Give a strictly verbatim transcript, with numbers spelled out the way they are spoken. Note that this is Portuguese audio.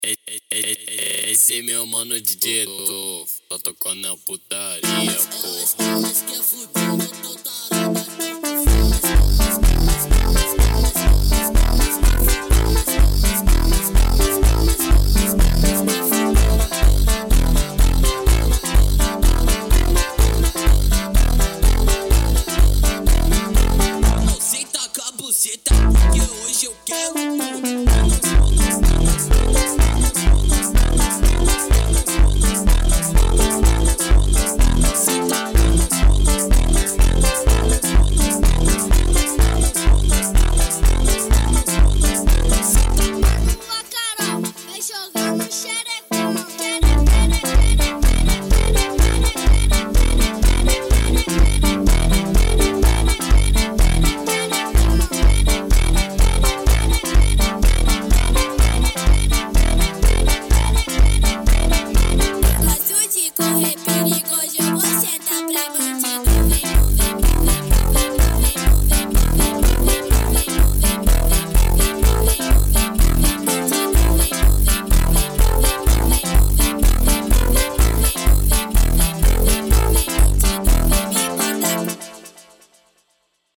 É, é, é, esse meu mano D J tô, tô tocando a putaria, porra. Elas quer fuder, eu tô tarada. Senta com a buceta, que hoje eu quero tudo. Vai jogando xereca.